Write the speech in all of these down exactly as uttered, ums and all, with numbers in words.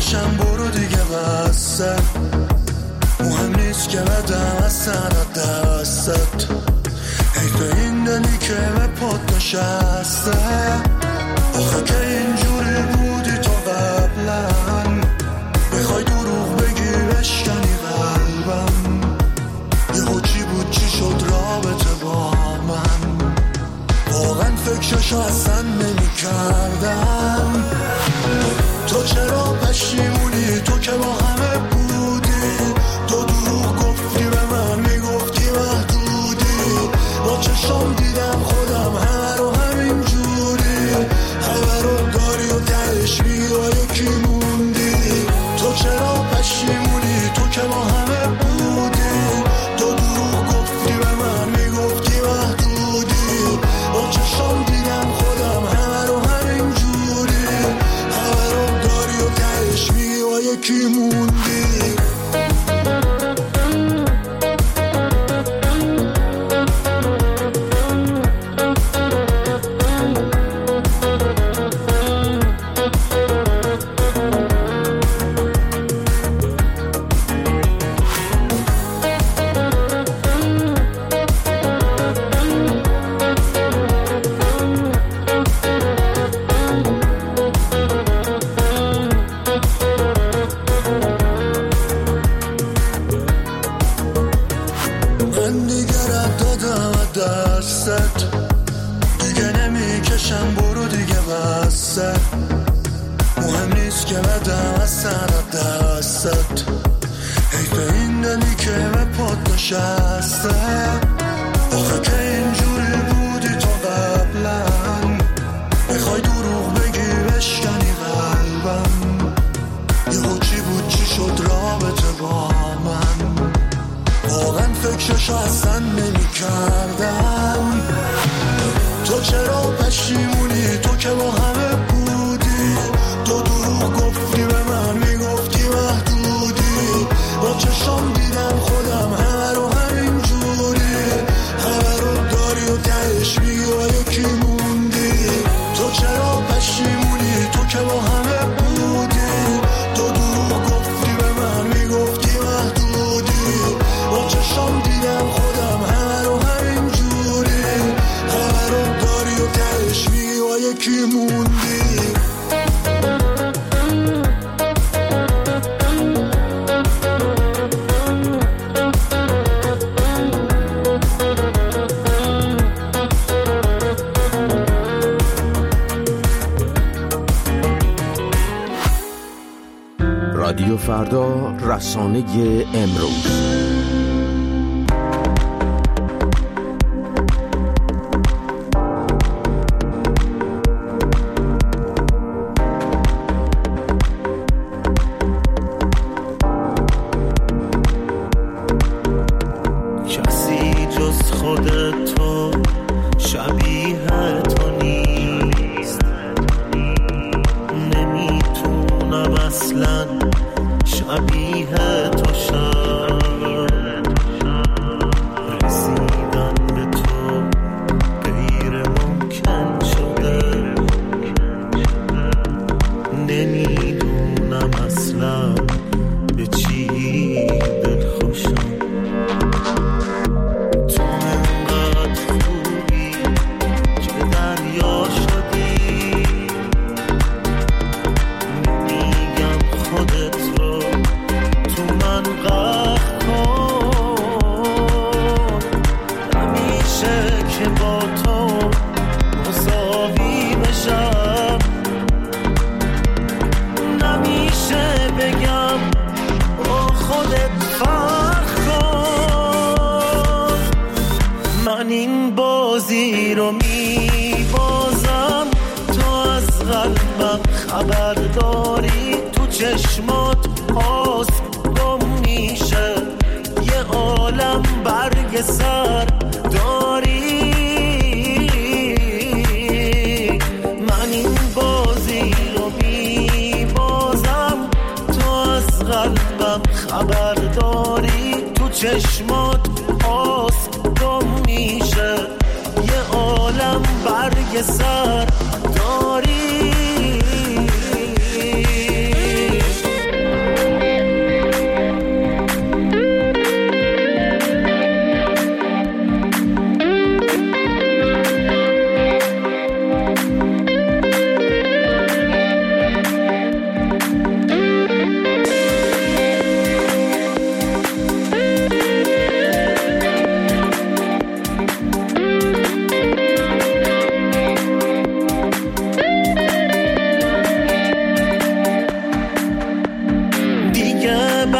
میکشم برو دیگه بسته، مهم نیست که بدم از سرت دستت، حیف این دلی که به پات نشسته. آخه که اینجوری بودی تو قبلا، بخوای دروغ بگی بشکنی قلبم، یهو چی بود چی شد رابطه با من، واقعا فکرشو اصلا نمی کردم. تو چرا پشیمونی تو که با همه بودی، تو دروغ گفتی به من میگفتی محدودی، با چشم دیدم خودم همه رو همین جوری، همه رو داری و درش میگی و یکی موندی. تو چرا پشیمونی تو که با همه بودی، تو دروغ گفتی به من میگفتی محدودی، با چشم دیدم خودم همه رو همین جوری، همه رو داری و درش میگی و یکی موندی. مهم نیست که بدم از سرت دستت، حیف این دلی که به پات نشسته. آخه که اینجوری بودی تو قبلا، بخوای دروغ بگی بشکنی قلبم، یهو چی بود چی شد رابطه با من، واقعا فکرشو اصلا نمی کردم. تو چرا پشیمونی تو که با همه بودی، تو دروغ گفتی به من میگفتی محدودی، با چشم دیدم خودم همه رو همین جوری، همه رو داری و درش میگی و یکی موندی. تو چرا پشیمونی تو که با همه بودی، تو دروغ گفتی به من میگفتی محدودی، با چشم دیدم خودم همه رو همین جوری، همه رو داری و درش میگی و یکی موندی. رادیو فردا، رسانه امروز. چشمات آس گم میشه، یه عالم برگ سر داری.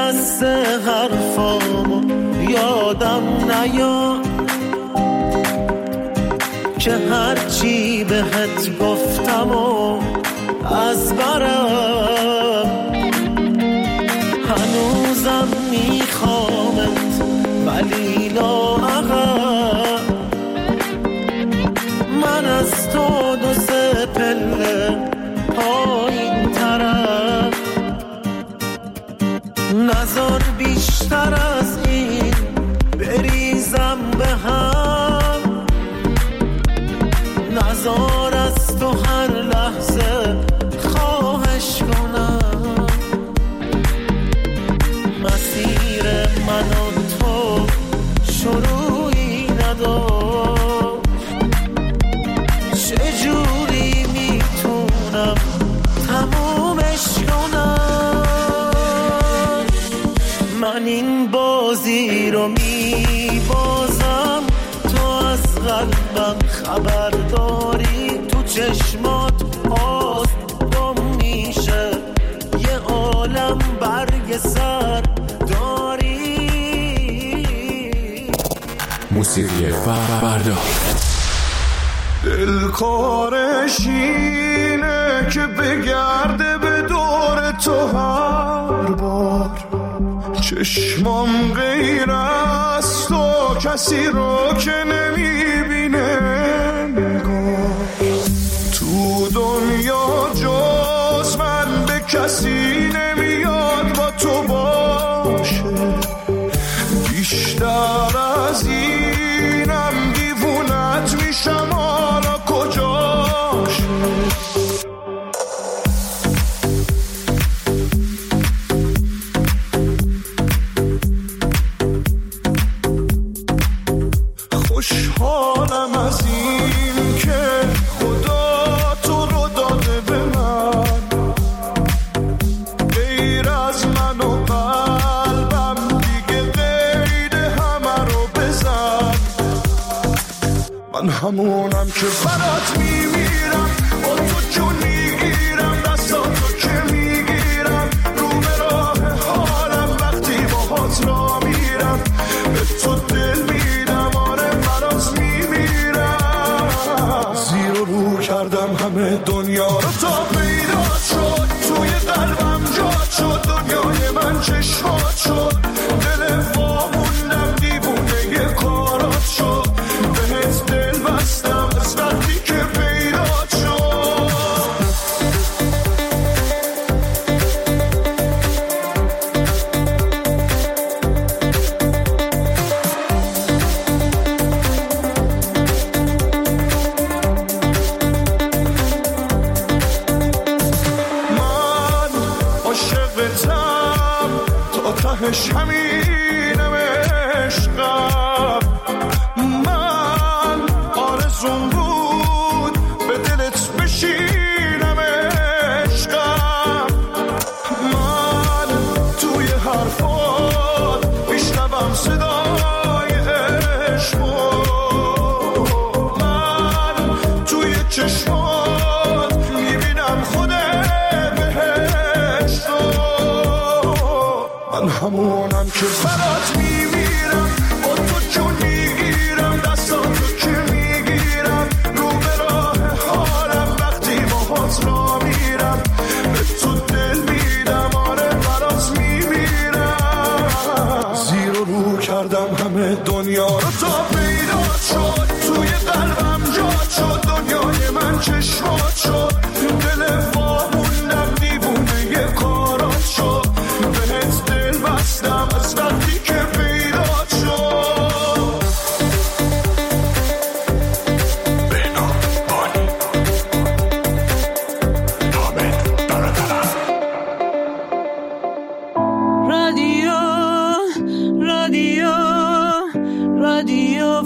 دست حرفامو یادم نیاد که هرچی بهت گفتم و از برم هنوزم میخوامت ولی لااقل من از تو دو سه پله پایین ترم نذار بیشتر از این بریزم به هم نذار از تو هر لحظه خواهش کنم مسیر من و تو شروعی نداشت چجوری میتونم تمومش کنم من این بازی رو میبازم تو از قلبم خبر داری تو چشمات آس گم میشه یه عالم برگ سر داری موسیقی فردا دلکارش اینه که بگرده به دور تو هر بار چشمام غیر از تو کسی رو که نمیبینه نگاه تو دنیا جز من به کسی نمیاد با تو باشه بیشتر از اینم دیوونت میشم حالا کجاشه خوشحالم از این که خدا تو رو داده به من غیر از من و قلبم دیگه غیر همه رو بزن من همونم که برات میمیرم با تو جون میگیرم دستاتو که میگیرم رو به راه حالم وقتی باهات را میرم به تو دل میدم آره برات میمیرم زیر و رو کردم همه دنیا رو تا پیدا شد توی قلبم جات شد دنیای من چشمات شد دل واموندم دیوونه یه کارات شد بهت دل بستم از وقتی که پیدا شد من عاشقتم تا تهش همینم عشقم من آرزوم بود به دلت بشینم عشقم من توی حرفات میشنوم صدای عشقو من توی چشمات میبینم خود بهشتو من همونم که برات میمیرم با تو جون میگیرم دستاتو که میگیرم رو به راه حالم وقتی باهات را میرم به تو دل میدم آره برات میمیرم زیر و رو کردم همه دنیا رو تا پیدا شد توی قلبم جات شد دنیای من چشمات شد دل واموندم دیوونه یه کارات شد بهت دل بستم از وقتی که پیدا شد بنا بانی حامد برادرم رادیو رادیو رادیو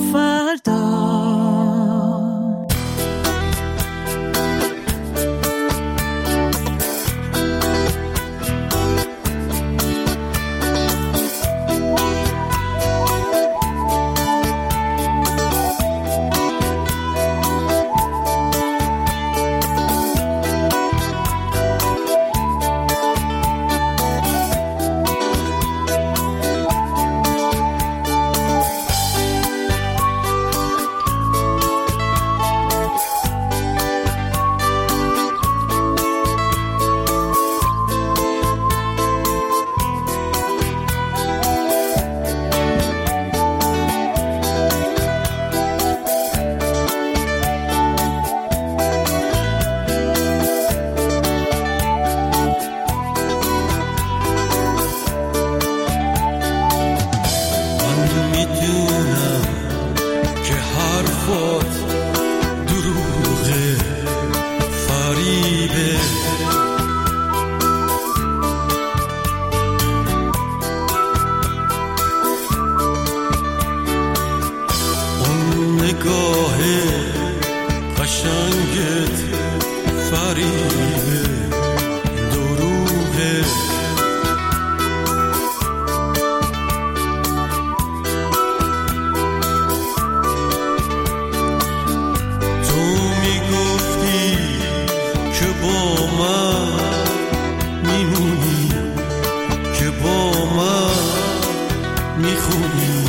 میخونی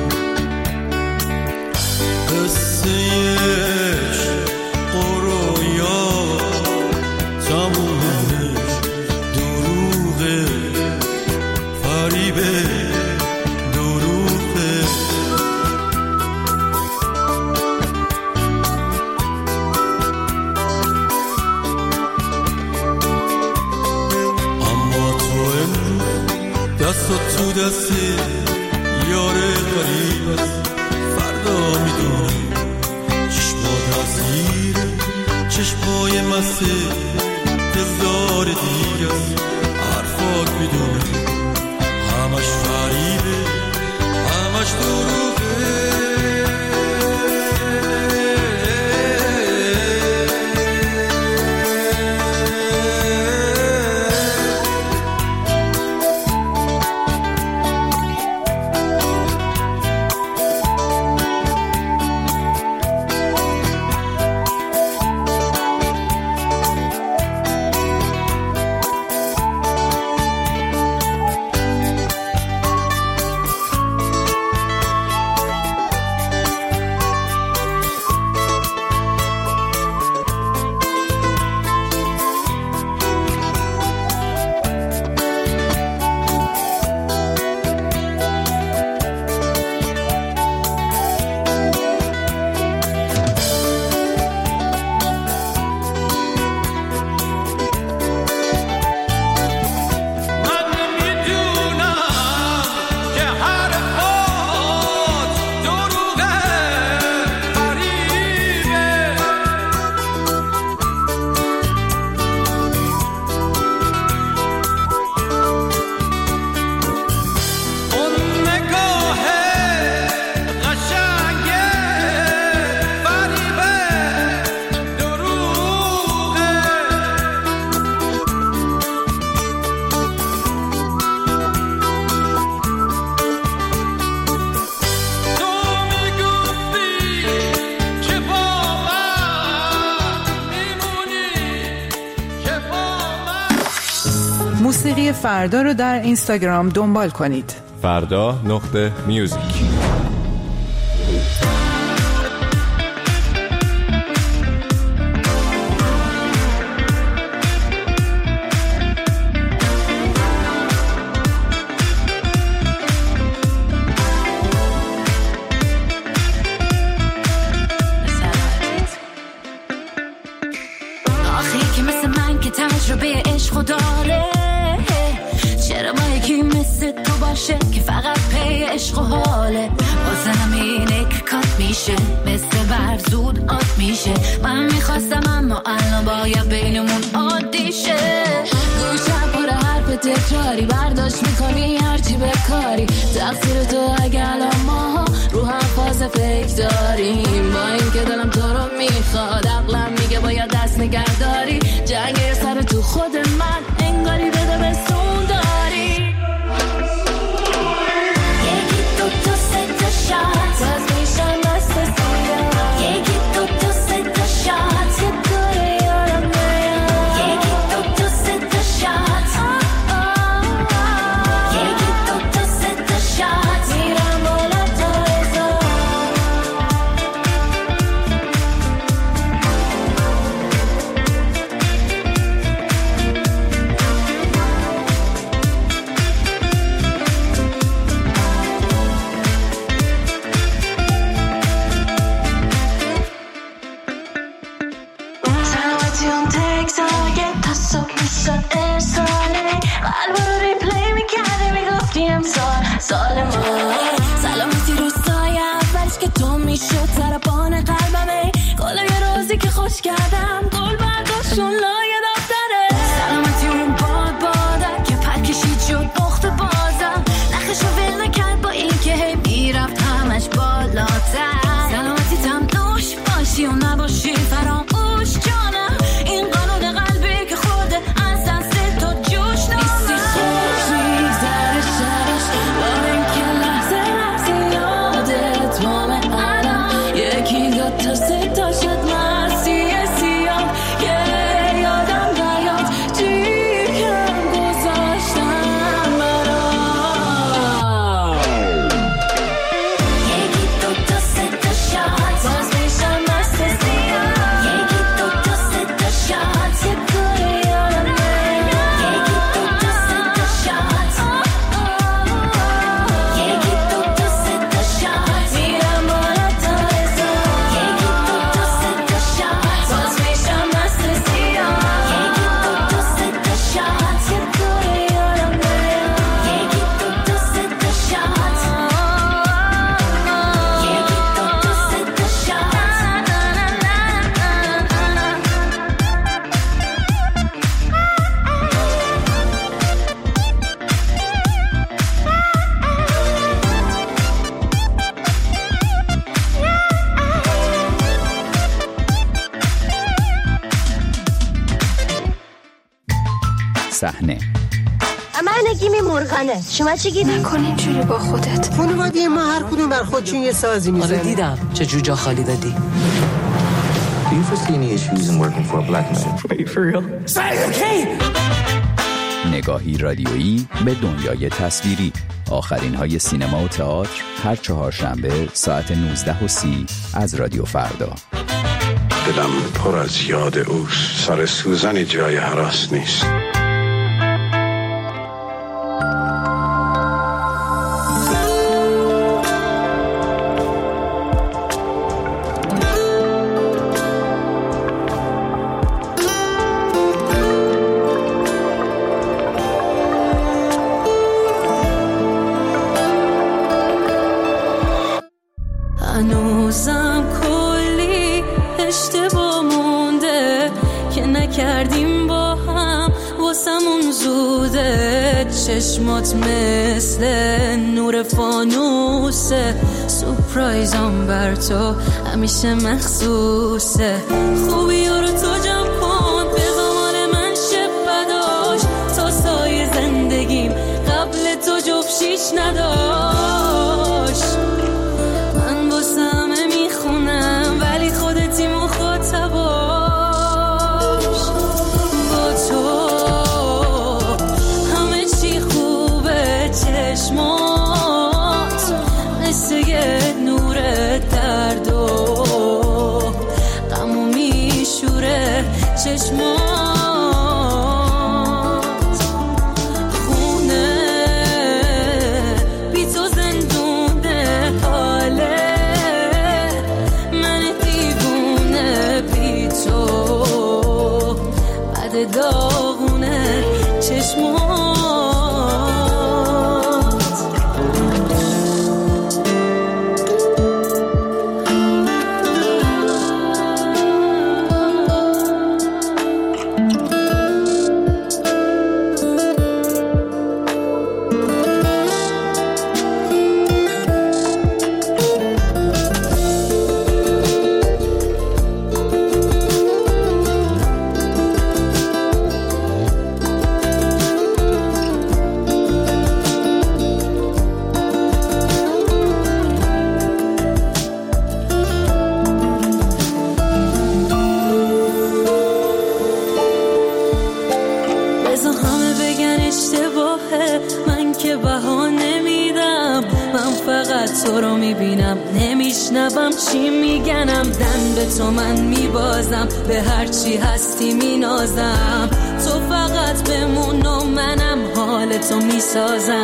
قصهش قرویا تمومش دروغه فریبه دروغه اما تو امروز دست تو دستی یاره غریب است فردا میدونی چشمات ازیره چشمای مسته هزار دیگه است حرفات میدونی همش فریبه همش دروغه موسیقی فردا رو در اینستاگرام دنبال کنید. فردا نقطه میوزیک. آخی که مثل من که تجربه عشق داره، چرا با یکی مثل تو باشه که فقط پی عشق و حاله. واسه همینه که کات میشه مثل برزود آت میشه. من میخواستم اما الان باید بینمون عادی شه. گوشم پر حرف تکراری برداشت میکنی هرچی بکاری. تقصیر تو اگه الان ما رو هم فاز فکر داریم. با این که دلم تو رو میخواد عقلم میگه باید دست نگه داری. جنگ سر تو خود من انگاری بده بستون داری. یکی دو تا سه تا شات از میشن دست سیاه. یکی دو تا سه تا شات یه دوره یارم میاد. یکی دو تا سه تا شات یکی دو تا سه تا شات میرم بالا تا ازا. سلامتی اون تکس آگه تا صبح میشد ارساله. قلب رو ریپلی میکرده میگفتی امسال سال ما. سلامتی روزای اولش که تو میشد سرپان قلبمه. گل یه روزی که خوش کردم گل برداشتون لایه دفتره. سلامتی اون باد بادم که پر کشید شد بخت بازم. نخشو ول نکرد با این که هی میرفت همش بالاتر. سلامتی تم دوش باشی و نباشی فراموش جانم. این قانون قلبی که خورده از دست تو جوش نامه. نیستی خوش میگذره شبش با این که لحظه صحنه. من نگیمی مرغنه. شما چی گیدی؟ نکن اینجوری با خودت. خانواده ما هر کدوم بر خودشون یه سازی میزنه. آره دیدم چه جوجا خالی دادی. Do you foresee any issues in working for a black man? Are you for real? Say okay. نگاهی رادیویی به دنیای تصویری. آخرین های سینما و تئاتر هر چهارشنبه ساعت نوزده و سی از رادیو فردا. دلم پر از یاد اوست. سر سوزن جای هراس نیست. هنوزم کلی اشتباه مونده که نکردیم با هم واسمون زوده. چشمات مثل نور فانوسه، سورپرایزم بر تو همیشه مخصوصه. خوبی رو تو جمع کن به غمال من شب بداش، تا سایه زندگیم قبل تو جفشیش نداشت. من باسمه میخونم ولی خودتی مخاطباش. با تو همه چی خوبه، چشمات مثل یه نور درد و غمو میشوره. چشمات خونه بی تو زندونه، حاله من دیوونه بی تو بد داغونه. چشمات تو رو میبینم نمیشنوم چی میگنم. دن به تو من میبازم، به هر چی هستی مینازم. تو فقط بمون و منم حال تو میسازم.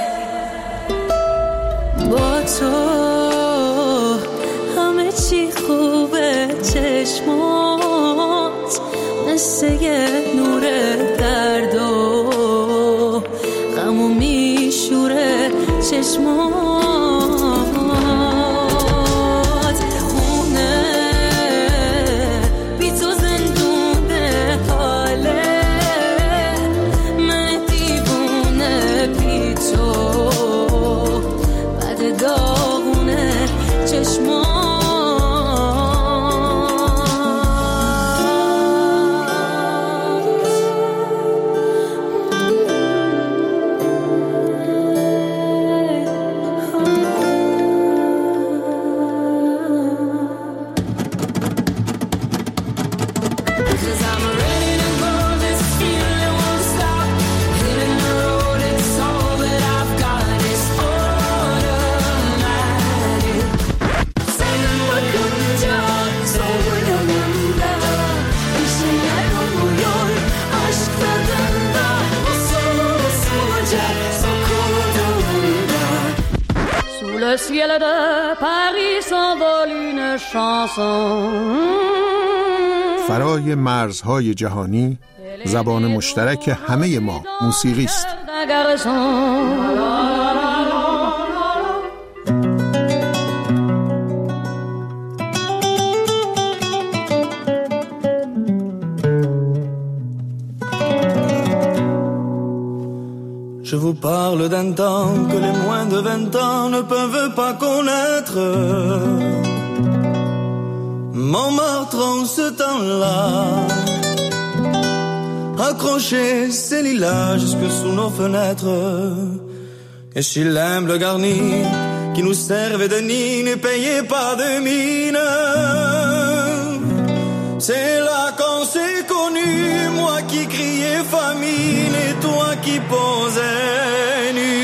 با تو همه چی خوبه، چشمات مثل یه نور درد و غمو میشوره. چشمات Le ciel de Paris s'envole une chanson. فرای مرزهای جهانی زبان مشترک همه ما موسیقی است. Je vous parle d'un temps que les moins de vingt ans ne peuvent pas connaître. Montmartre en ce temps-là accrocher ces lilas jusque sous nos fenêtres. Et s'il aime le garni qui nous servait de nid, ne payez pas de mine. C'est là qu'on s'est connus, moi qui criais famine et toi qui posais nu.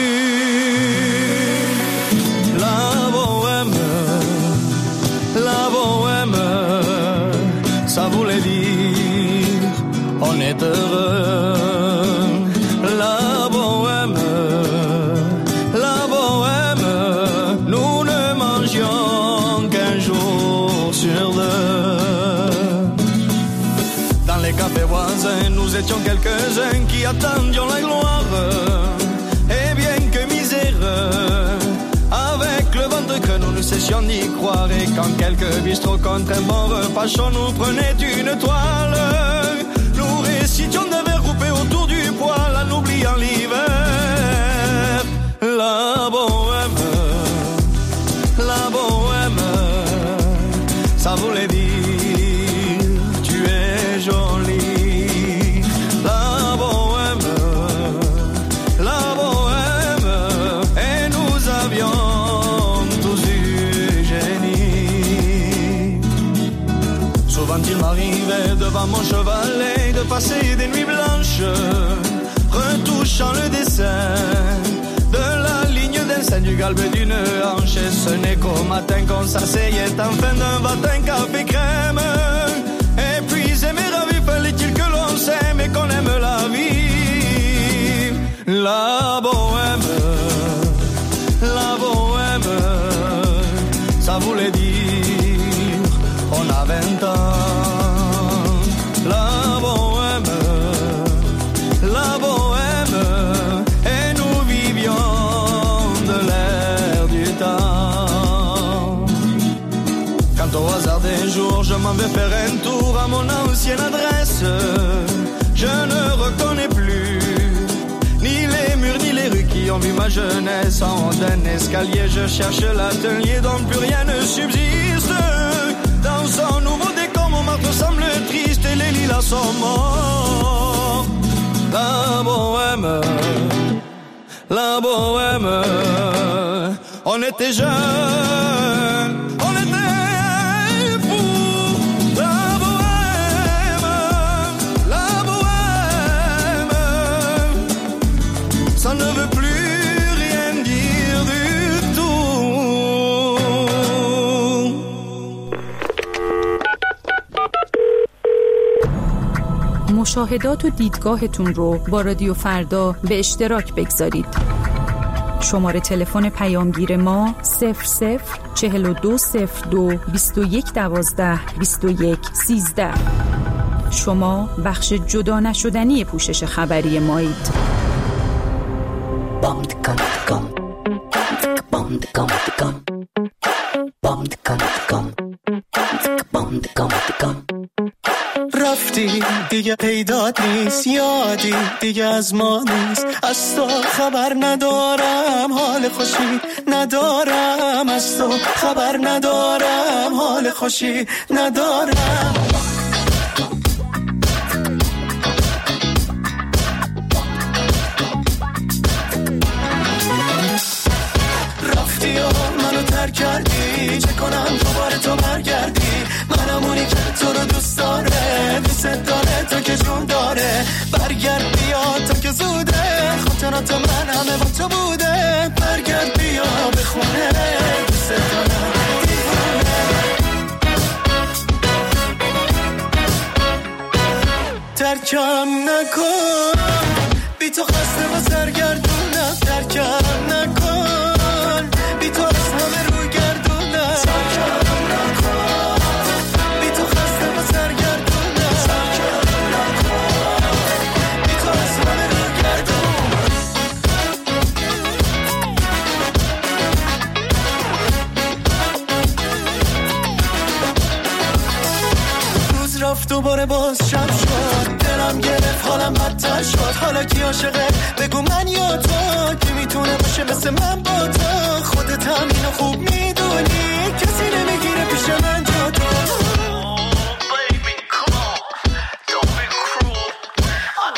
La bohème, la bohème, ça voulait dire on est heureux. La bohème, la bohème, nous ne mangions qu'un jour sur deux. Dans les cafés voisins, nous étions quelques-uns qui attendions la gloire. Et bien que miséreux, avec le ventre creux, nous ne cessions d'y croire. Et quand quelques bistrots contre un bon repas chaud nous prenaient une toile, nous récitions des vers coupés autour du poêle en oubliant l'hiver. La bohème, la bohème, ça voulait dire tu es jolie. La bohème, la bohème, et nous avions tous eu génie. Souvent il m'arrivait devant mon chevalet de passer des nuits blanches, retouchant le dessin de la ligne d'un sein du galbe d'une hanche. Et ce n'est qu'au matin qu'on s'asseyait en fin d'un matin café crème. Et puis aimer la vie, fallait-il que l'on s'aime et qu'on aime la vie. La bohème, la bohème, ça voulait dire on a vingt ans. La bohème, la bohème, et nous vivions de l'air du temps. Quand au hasard des jours je m'en vais faire un tour à mon ancienne adresse, je ne reconnais plus ni les murs ni les rues qui ont vu ma jeunesse. En haut d'un escalier je cherche l'atelier dont plus rien ne subsiste. Dans son nouveau décor mon marteau semble triste et les lilas sont morts. La bohème, la bohème, on était jeunes, on était fous. La bohème, la bohème, ça ne veut plus rien dire du tout. مشاهدات و دیدگاهتون رو با رادیو فردا به اشتراک بگذارید. شماره تلفن پیامگیر ما صفر صفر چهل و دو صفر دو بیست و یک دوازده بیست و یک سیزده. شما بخش جدا نشدنی پوشش خبری مایید. رفتی دیگه پیدات نیست، یادی دیگه از ما نیست. از تو خبر ندارم، حال خوشی ندارم. از تو خبر ندارم، حال خوشی ندارم. رفتی و منو ترک کردی، چه کنم دوباره تو برگردی. منم اونی که تو رو دوست داره، دوست داره تا که جون داره. برگرد بیا تا که زوده، خاطرات من همه با تو بوده. برگرد بیا به خونه، دوست دارم دیوونه. ترکم نکن، بی تو خسته و سرگردونم. ترکم نکن، بی تو از همه روی گردونم. ترکم نکن، بی تو خسته و سرگردونم. ترکم نکن، بی تو از همه روی گردونم. روز رفت دوباره باز شب شد، دلم گرفت حالم بدتر شد. حالا کی عاشقه بگو من یا تو، کی میتونه باشه مثل من با تو. خودت هم اینو خوب میدونی، کسی نمیگیره پیش من جا تو.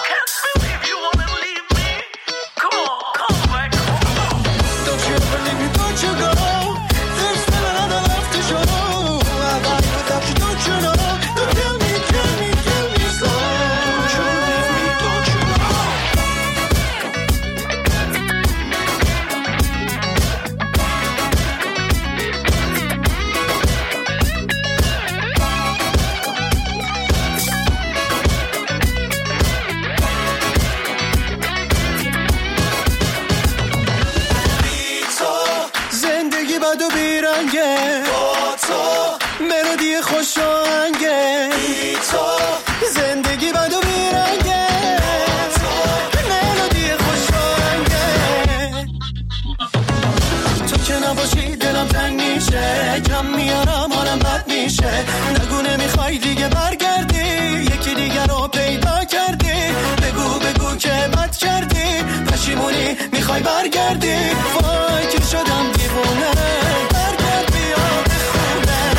بد و بیرنگه با تو، ملودی خوش آهنگه بی تو، زندگی بد و بیرنگه با تو، ملودی خوش آهنگه. تو که نباشی دلم تنگ میشه، کم میارم حالم بد میشه. نگو نمیخوای دیگه برگردی، یکی دیگه رو پیدا کردی. بگو بگو که بد کردی، پشیمونی میخوای برگردی. وای که شدم دیوونه، برگرد بیا به خونه.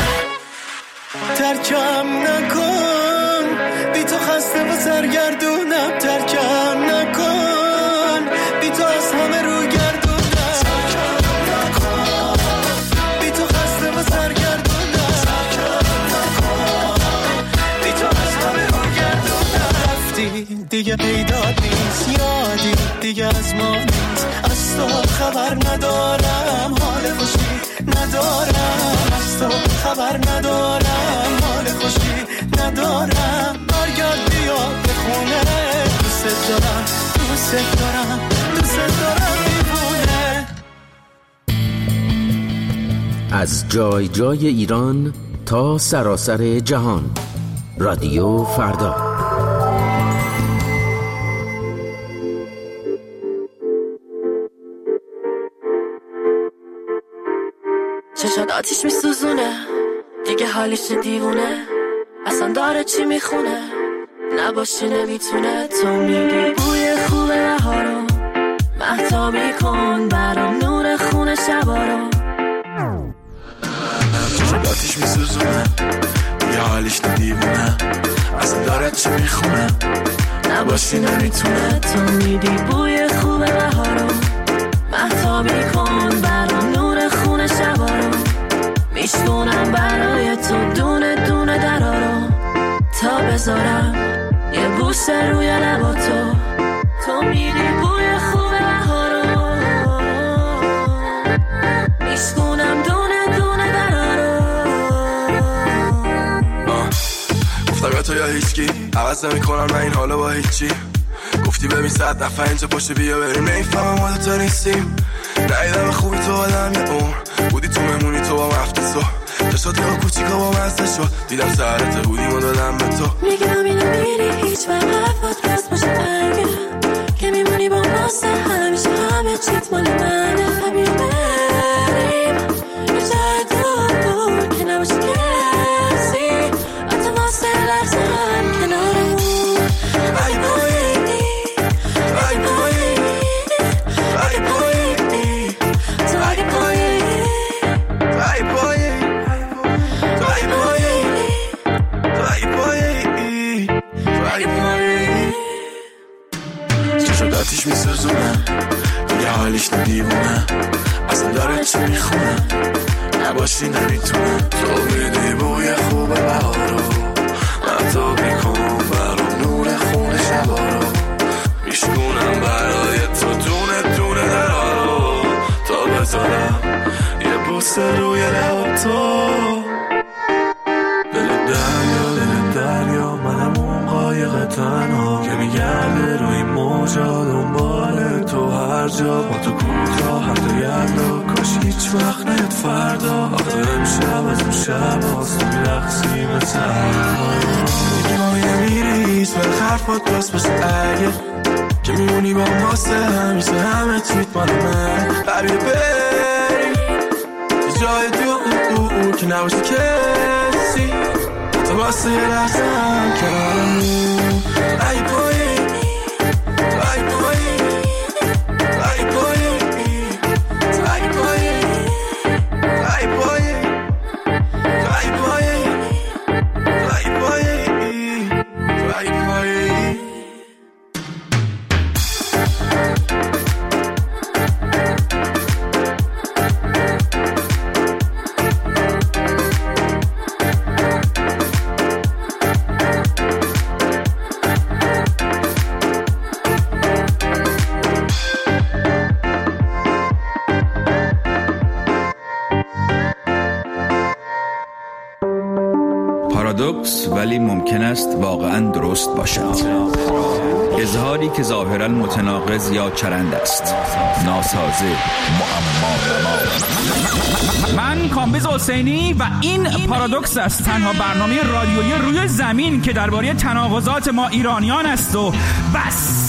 ترکم نکن، بی تو خسته و سرگردونم. ترکم نکن، بی تو از همه رو گردونم. ترکم نکن، بی تو خسته و سرگردونم. ترکم نکن، بی تو از همه رو گردونم. رفتی دیگه پیدات نیست، یادی دیگه از ما نیست. از تو خبر ندارم، حال خوشی ندارم. از تو خبر ندارم، حال خوشی ندارم. برگرد بیا به خونه، دوست دارم دوست دارم دوست دارم دیوونه. از جای جای ایران تا سراسر جهان، رادیو فردا. چشات آتیش میسوزونه، دیگه حالیش دیوونه. اصلا داره چی میخونه، نباشی نمیتونه. تو میگی بوی خوب بهارو، مهتابی کن برام نور خونه شبارو. چشات آتیش میسوزونه، دیگه حالیش دیوونه. اصلا داره چی میخونه، نباشی نمیتونه. تو میگی بوی خوب بهارو، مهتابی کن برام نور خونه شبارو. میشکنم برای تو دونه دونه درارو، تا بذارم یه بوسه روی لبا تو. تو میری بوی خوب بهارو، میشکنم دونه دونه درارو. گفتم یا تو یا هیچکی، عوض نمی کنم من این حالا با هیچی. گفتی ببین صد نفر اینجا پشت بیا بریم، نمیفهمم ما دوتا نیستیم. نایدم خوبی تو آدم یه اون بودی، تو ممونی تو با مفتی سو. چشات یا کوچیکا با مزده شد، دیدم سرت بودیم و دادم به تو. میگم اینو میری هیچ وقت حرفات راست باشه برگه، که میمونی با ماسه همیشه همه چیت مال منه. بیا بریم یه جای دور که نباشه کسی، حتی واسه لحظه هم کنارمون. ای بایی ای بایی ای بایی تو اگه بایی ای بایی ای بایی ای بایی ای بایی. چشات آتیش میسوزونه، دیگه حالیش ندیوونه. اصلا داره چی میخونه، نباشی نمیتونه. تو میدی بوی خوب بهارو، مهتابی کن برام نور خونه شبارو. میشکنم برای تو دونه دونه درارو، تا بذارم یه بوسه روی لب تو. دل دریا دل دریا، منم اون قایق تنها که میگرده روی موجا دنبال تو هر جا. با تو کوتا حتی یلدا، کاش هیچ وقت نیاد فردا. آخه امشب از اون شب هاست میرقصیم تنها. دیگه مایه میری هیچ وقت حرفات راست باشه اگه، که میمونی با ماسه همیشه همه چیت مال من. ببین بریم یه جای دور که نباشه کسی، تو واسه یه لحظه هم کنارمون. ای بایی ای بایی ای بایی ای بایی ای بایی ای بایی ای بایی ای بایی. پارادوکس، ولی ممکن است واقعا درست باشد. اظهاری که ظاهرا متناقض یا چرند است، ناسازه، معما. من کامبیز حسینی و این پارادوکس است، تنها برنامه رادیویی روی زمین که درباره تناقضات ما ایرانیان است و بس.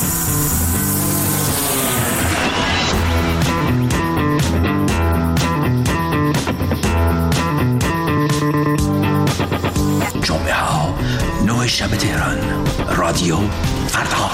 جمعه ها نه شب تهران، رادیو فردا.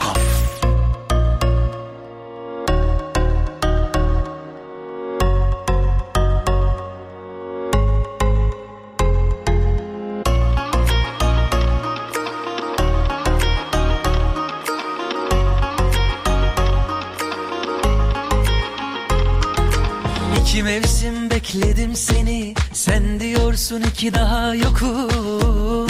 İki mevsim bekledim seni, sen diyorsun ki daha yokum.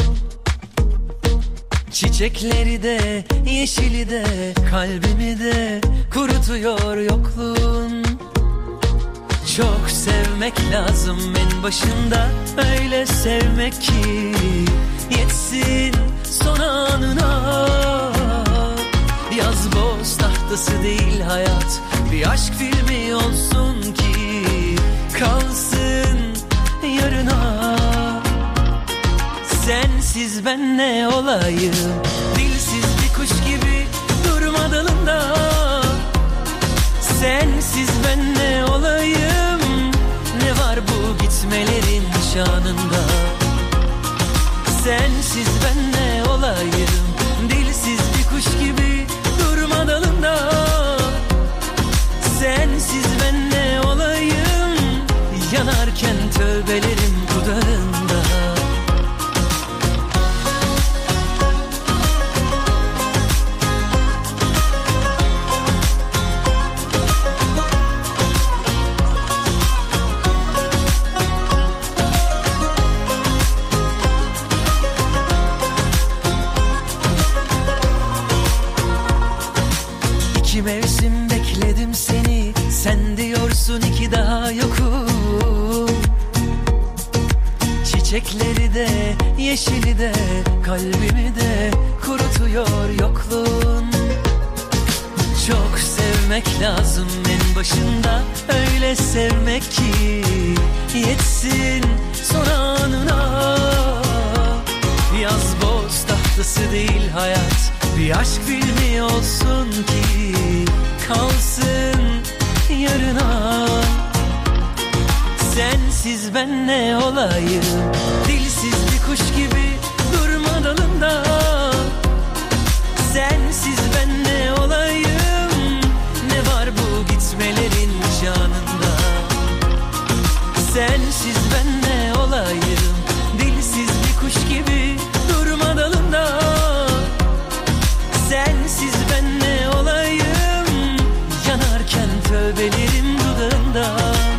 Çiçekleri de, yeşili de, kalbimi de kurutuyor yokluğun. Çok sevmek lazım en başında, öyle sevmek ki yetsin son anına. Yaz boz tahtası değil hayat, bir aşk filmi olsun ki kalsın yarına. Sensiz ben ne olayım, dilsiz bir kuş gibi durma dalında. Sensiz ben ne olayım, ne var bu gitmelerin şanında. Sensiz ben ne olayım, dilsiz bir kuş gibi durma dalında. Sensiz ben ne olayım, yanarken tövbelerim dudağında. İki mevsim bekledim seni, sen diyorsun ki daha yokum. Çiçekleri de, yeşili de, kalbimi de kurutuyor yokluğun. Çok sevmek lazım en başında, öyle sevmek ki yetsin son anına. Yaz boz tahtası değil hayat, bir aşk filmi olsun ki kalsın yarına. Sensiz ben ne olayım, dilsiz bir kuş gibi durma dalında. Sensiz ben ne olayım, ne var bu gitmelerin şanında. Sensiz ben ne olayım, dilsiz bir kuş gibi durma dalında. Sensiz ben ne olayım, yanarken tövbelerim dudağında.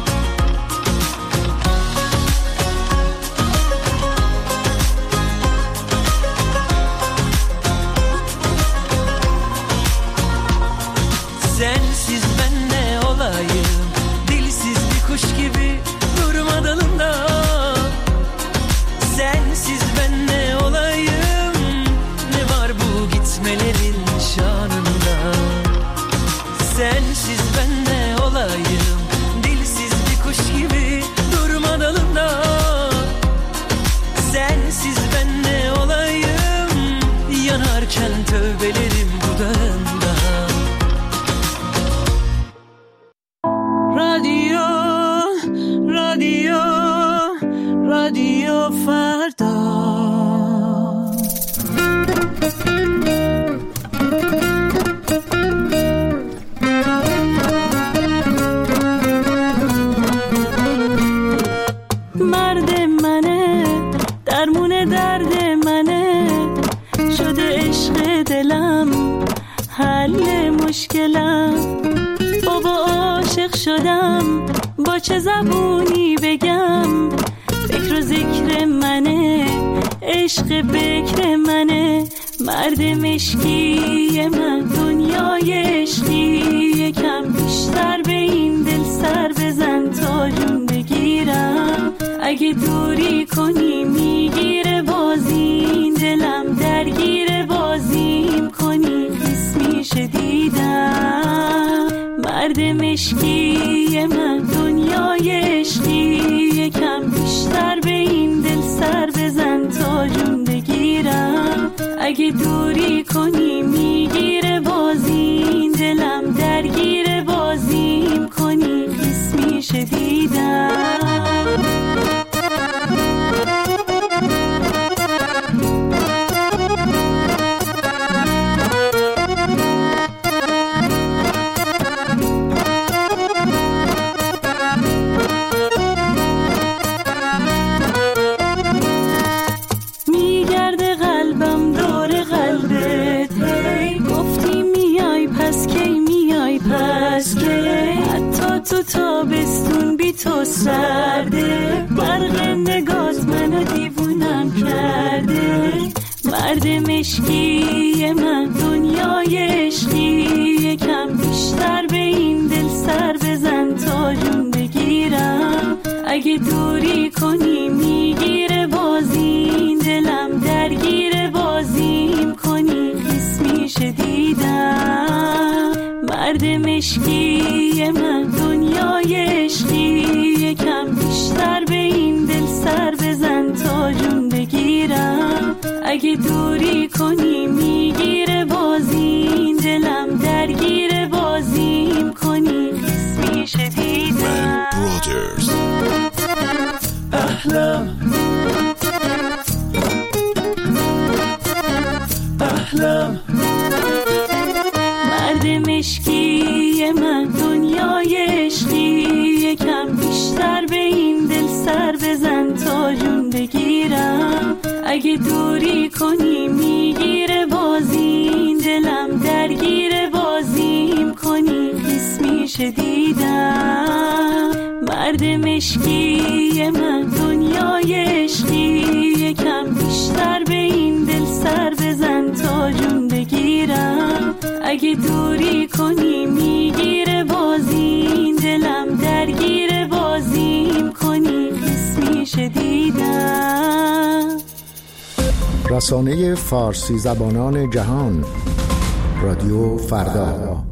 Sensiz ben ne olayım, dilsiz bir kuş gibi durma dalında. Sensiz ben ne olayım, ne var bu gitmelerin şanında. Sensiz ben ne olayım, dilsiz bir kuş gibi durma dalında. Sensiz ben ne olayım, yanarken tövbelerim dudağında. رادیو رادیو رادیو فردا. مرد منه، درمون درد منه، شده عشق دلم، حل مشکلم. بابا عاشق شدم، با چه زبونی بگم؟ فکر و ذکر منه، عشق بکر منه، مرد مشکی من، دنیای عشقی. یکم بیشتر به این دل سر بزن تا جون بگیرم. اگه دوری کنی میگیره بازی مشکی من دنیای عشقی، یکم بیشتر به این دل سر بزن تا جون بگیرم. اگه دوری کنی میگیره بازی، دلم درگیر بازیم کنی خیس میشه دیدم. تو تابستون بی تو سرده، برق نگات منو دیوونم کرده. مرد مشکی من دنیای عشقی، یکم بیشتر به این دل سر بزن تا جون بگیرم. اگه دوری کنی میگیره بازی، دلم درگیر بازیم کنی خیس میشه دیدم. مرد مشکی من دنیای عشقی، یکم بیشتر به این دل سر بزن تا جون بگیرم. اگه دوری کنی میگیره بازی، دلم درگیر بازیم کنی خیس میشه دیدم. احلام احلام مرد مشکی من دنیای عشقی، یکم بیشتر به این دل سر بزن تا جون بگیرم. اگه دوری کنی میگیره بازی، دلم درگیر بازیم کنی خیس میشه دیدم. مرد مشکی من دنیای عشقی، یکم بیشتر به این دل سر بزن تا جون بگیرم. اگه دوری کنی میگیره بازی، دلم درگیر بازیم کنی خیس میشه دیدم. رسانه فارسی زبانان جهان، رادیو فردا.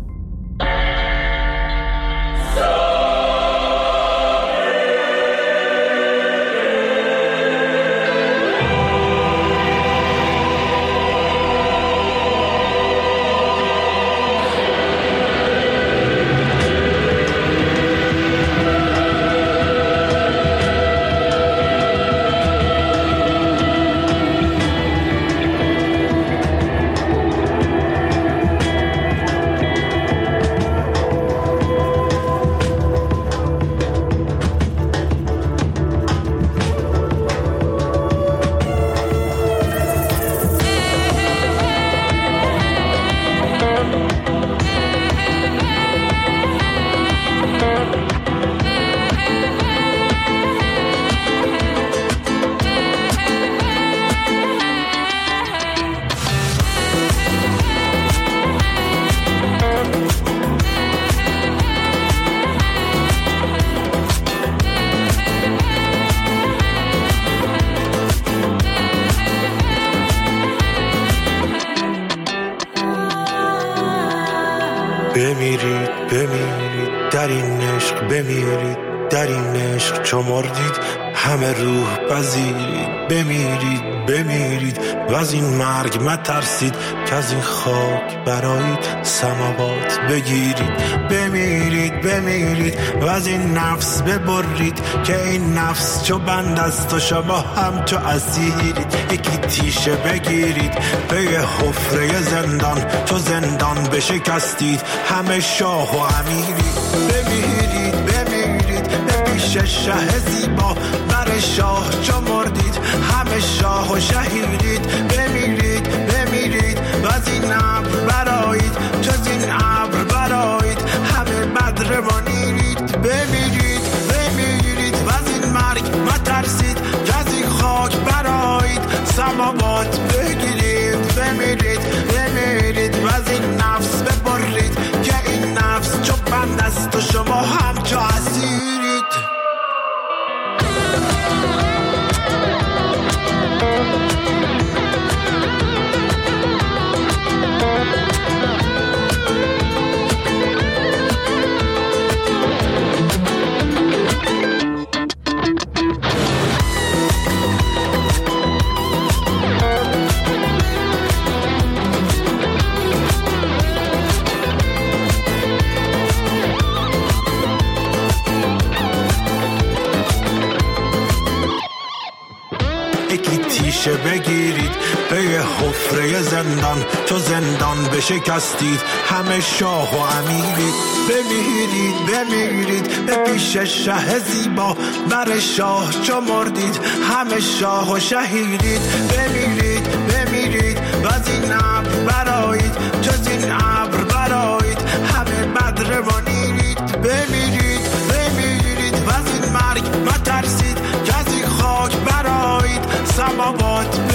بمیرید بمیرید در این عشق، بمیرید در این عشق چو مردید همه روح پذیرید. بمیرید بمیرید و از این مرگ مترسید که از این خاک برایید سماوات بگیرید. بمیرید بمیرید و از این نفس ببرید که این نفس چو بند است و شما هم چو اسیرید. یکی تیشه بگیرید به یه حفره زندان، چو زندان بشکستید همه شاه و امیرید. بمیرید بمیرید به پیش شه زیبا، بر شاه چو مردید همه شاه و شهیدید. بمیرید بمیرید و از این ابر برایید، چو از این ابر برایید همه بدر منیرید. بمیرید بمیرید و از این مرگ مترسید که از این خاک برایید سماوات بگیرید. بمیرید بمیرید و از این نفس ببرید که این نفس چو بند است و شما هم چو اسیرید. پیشه بگیرید به یه حفره زندان، تو زندان بشکستید همه شاه و امیرید. بمیرید بمیرید به پیش شه زیبا، بر شاه چو مردید همه شاه و شهیدید. بمیرید بمیرید و از این ابر برایید، جز این ابر برایید همه بدر و نیرید. بمیرید بمیرید و از این مرگ و ترسید که از این خاک برایید سماوات